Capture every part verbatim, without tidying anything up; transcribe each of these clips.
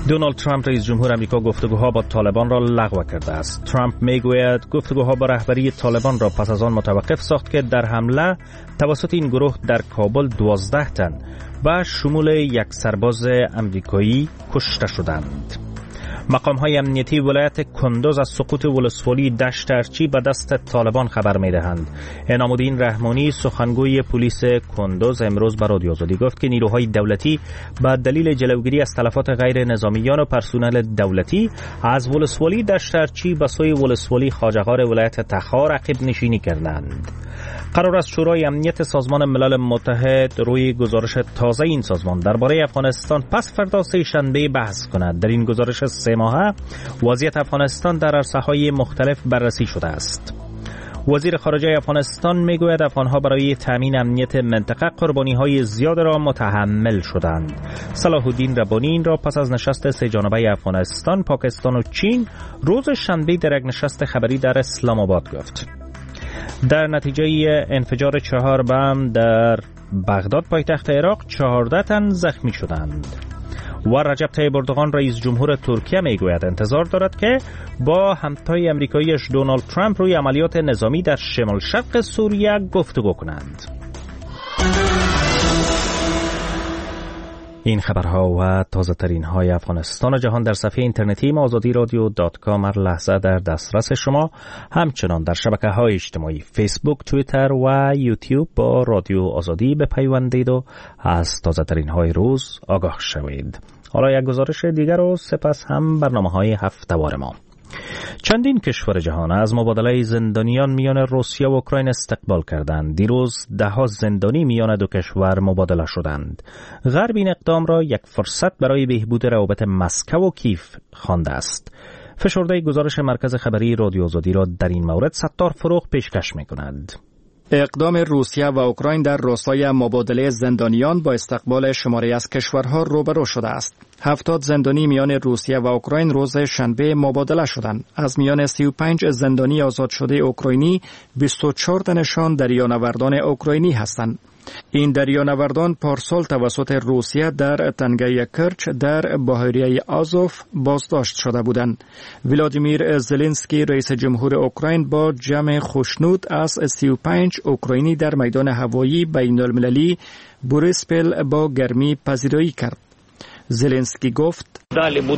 دونالد ترامپ رئیس جمهور آمریکا گفتگوها با طالبان را لغو کرده است. ترامپ میگوید گفتگوها با رهبری طالبان را پس از آن متوقف ساخت که در حمله توسط این گروه در کابل دوازده تن و شمول یک سرباز آمریکایی کشته شدند. مقام‌های امنیتی ولایت کندوز از سقوط ولسوالی دشت ارچی به دست طالبان خبر می‌دهند. انعام الدین رحمانی سخنگوی پلیس کندوز امروز به رادیو آزادی گفت که نیروهای دولتی به دلیل جلوگیری از تلفات غیر نظامیان و پرسنل دولتی از ولسوالی دشت ارچی به سوی ولسوالی خواجه‌غار ولایت تخار عقب نشینی کردند. قرار است شورای امنیت سازمان ملل متحد روی گزارش تازه این سازمان درباره افغانستان پس فردا سه شنبه بحث کند. در این گزارش سه ماهه وضعیت افغانستان در عرصه‌های مختلف بررسی شده است. وزیر خارجه افغانستان میگوید افغانها برای تامین امنیت منطقه قربانی‌های زیاد را متحمل شدند. صلاح الدین ربانی این را پس از نشست سه جانبه افغانستان، پاکستان و چین روز شنبه در یک نشست خبری در اسلام آباد گفت. در نتیجه انفجار چهار بم در بغداد پایتخت عراق چهارده تن زخمی شدند. و رجب طیب اردوغان رئیس جمهور ترکیه میگوید انتظار دارد که با همتای امریکاییش دونالد ترامپ روی عملیات نظامی در شمال شرق سوریه گفتگو کنند. این خبرها و تازه ترین های افغانستان و جهان در صفحه اینترنتی ما آزادی رادیو دات کام هر لحظه در دسترس شما، همچنان در شبکه های اجتماعی فیسبوک، توییتر و یوتیوب با رادیو آزادی بپیوندید و از تازه ترین های روز آگاه شوید. حالا یک گزارش دیگر و سپس هم برنامه های هفته‌وار ما. چندین کشور جهان از مبادله زندانیان میان روسیه و اوکراین استقبال کردند. دیروز ده ها زندانی میان دو کشور مبادله شدند. غرب این اقدام را یک فرصت برای بهبود روابط مسکو و کیف خوانده است. فشرده گزارش مرکز خبری رادیو آزادی را در این مورد ستار فروغ پیشکش می‌کند. اقدام روسیه و اوکراین در راستای مبادله زندانیان با استقبال شماری از کشورها روبرو شده است. هفتاد زندانی میان روسیه و اوکراین روز شنبه مبادله شدند. از میان سی و پنج زندانی آزاد شده اوکراینی، بیست و چهار تنشان دریانوردان اوکراینی هستند. این دریانوردان پارسال توسط روسیه در تنگه کرچ در بحیره آزوف بازداشت شده بودند. ولادیمیر زلنسکی رئیس جمهور اوکراین با جمع خوشنود از سی و پنج اوکراینی در میدان هوایی بین المللی بوریسپل با گرمی پذیرایی کرد. زلنسکی گفت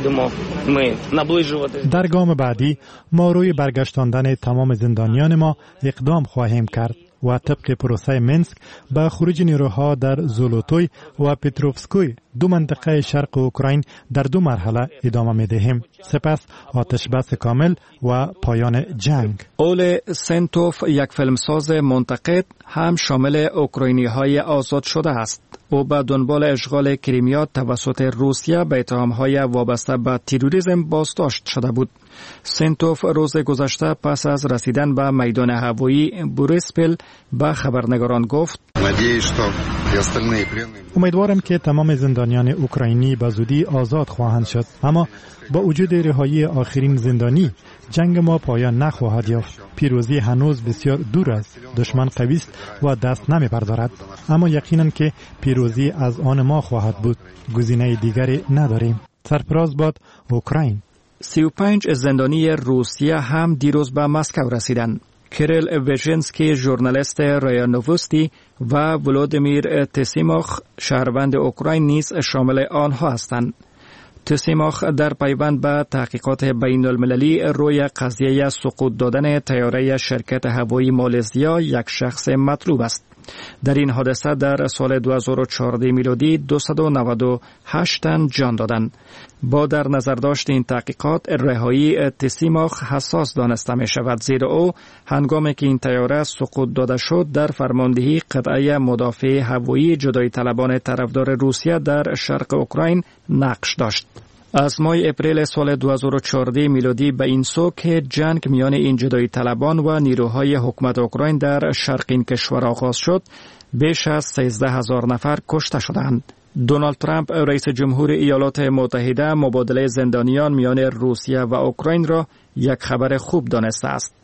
در گام بعدی ما روی برگشتاندن تمام زندانیان ما اقدام خواهیم کرد و طبق پروسه منسک به خروج نیروها در زولوتوی و پتروفسکوی دو منطقه شرق اوکراین در دو مرحله ادامه می‌دهیم. سپس آتش بس کامل و پایان جنگ. اول سنتوف یک فیلمساز منتقد هم شامل اوکراینی‌های آزاد شده است. او به دنبال اشغال کریمیا توسط روسیه به اتهام‌های وابسته به تروریسم بازداشت شده بود. سنتوف روز گذشته پس از رسیدن به میدان هوایی بوریسپل به خبرنگاران گفت: امیدوارم که تمام زندانیان اوکراینی به زودی آزاد خواهند شد، اما با وجود رهایی آخرین زندانی جنگ ما پایان نخواهد یافت. پیروزی هنوز بسیار دور است. دشمن قوی است و دست نمی‌بردارد، اما یقینا که پیروزی از آن ما خواهد بود. گزینه دیگری نداریم. سرفراز باد اوکراین. سی و پنج زندانی روسیه هم دیروز به مسکو رسیدند. کریل وژنسکی ژورنالیست رایا نووستی و ولودیمیر تسیموخ شهروند اوکراین نیز شامل آنها هستند. تسیموخ در پیوند به تحقیقات بین المللی روی قضیه سقوط دادن طیاره شرکت هوایی مالزیا یک شخص مطلوب است. در این حادثه در سال دو هزار و چهارده میلادی دویست و نود و هشت تن جان دادند. با در نظر داشت این تحقیقات، رهایی تسیموخ حساس دانسته می شود، زیرا او هنگامی که این طیاره سقوط داده شد در فرماندهی قطعه مدافع هوایی جدایی طلبان طرفدار روسیه در شرق اوکراین نقش داشت. از ماه اپریل سال دو هزار و چهارده میلادی به این سو که جنگ میان این جدایی طلبان و نیروهای حکومت اوکراین در شرق این کشور آغاز شد، بیش از سیزده هزار نفر کشته شدند. دونالد ترامپ رئیس جمهور ایالات متحده مبادله زندانیان میان روسیه و اوکراین را یک خبر خوب دانسته است.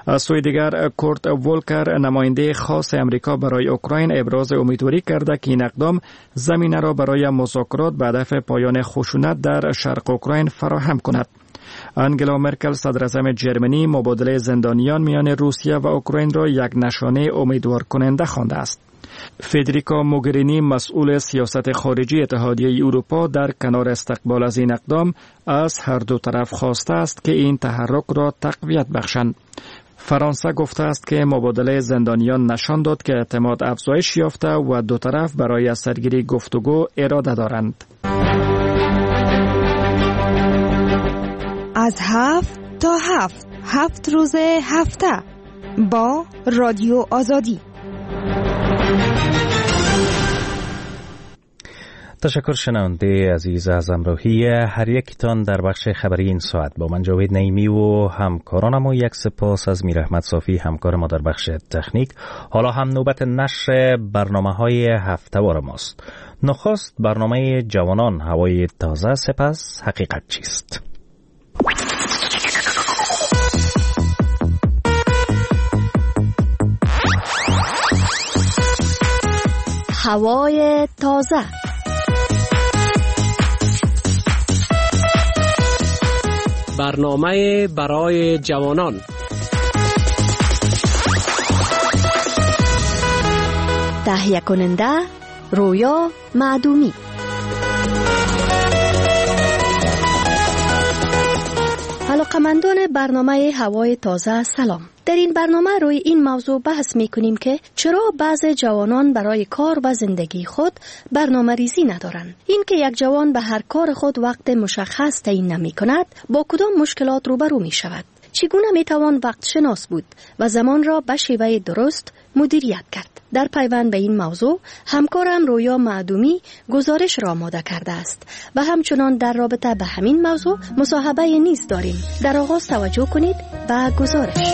از سوی دیگر کورت وولکر نماینده خاص امریکا برای اوکراین ابراز امیدواری کرده که این اقدام زمینه را برای مذاکرات به هدف پایان خشونت در شرق اوکراین فراهم کند. انگلا مرکل صدر اعظم جرمنی مبادله زندانیان میان روسیه و اوکراین را یک نشانه امیدوار کننده خوانده است. فدریکا موگرینی مسئول سیاست خارجی اتحادیه اروپا در کنار استقبال از این اقدام از هر دو طرف خواسته است که این تحرک را تقویت بخشند. فرانسه گفته است که مبادله زندانیان نشان داد که اعتماد افزایش یافته و دو طرف برای از سرگیری گفتگو اراده دارند. از هفت تا هفت هفت روز هفته با رادیو آزادی. تشکر شنونده عزیز از همراهی هر یکتان در بخش خبری این ساعت. با من جاوید نعیمی و همکارانم و یک سپاس از میر احمد صافی همکار ما در بخش تکنیک. حالا هم نوبت نشر برنامه های هفته‌وار ماست. نخست برنامه جوانان هوای تازه، سپس حقیقت چیست. هوای تازه. برنامه برای جوانان. تهیه کننده رویا معدومی. علاقه‌مندان برنامه هوای تازه سلام. در این برنامه روی این موضوع بحث می کنیم که چرا بعضی جوانان برای کار و زندگی خود برنامه ریزی ندارند. این که یک جوان به هر کار خود وقت مشخص تعیین نمی کند با کدام مشکلات روبرو می شود. چگونه می توان وقت شناس بود و زمان را به شیوه درست مدیریت کرد. در پیوند به این موضوع همکارم رویا معدومی گزارش را آماده کرده است و همچنان در رابطه به همین موضوع مصاحبه نیز داریم. در آغاز توجه کنید به گزارش.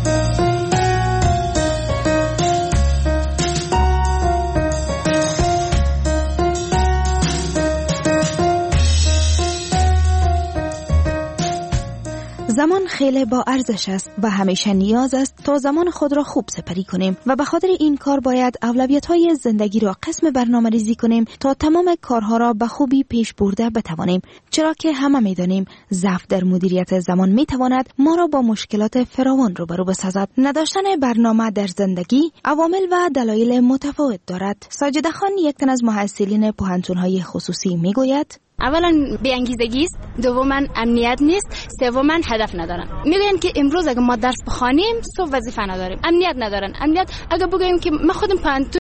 زمان خیلی با ارزش است و همیشه نیاز است تا زمان خود را خوب سپری کنیم و به خاطر این کار باید اولویت‌های زندگی را قسم برنامه ریزی کنیم تا تمام کارها را به خوبی پیش برده بتوانیم، چرا که همه می‌دانیم ضعف در مدیریت زمان می‌تواند ما را با مشکلات فراوان روبرو بسازد. نداشتن برنامه در زندگی عوامل و دلایل متفاوت دارد. ساجده خان، یک تن از محصلین پوهنتون‌های خصوصی، می‌گوید: اولا بی‌انگیزگی است، دوما امنیت نیست، سوما هدف ندارن. میگن که امروز اگه ما درس بخوانیم صبح وظیفه نداریم. امنیت ندارن. امنیت اگه بگیم که ما خودم پانتون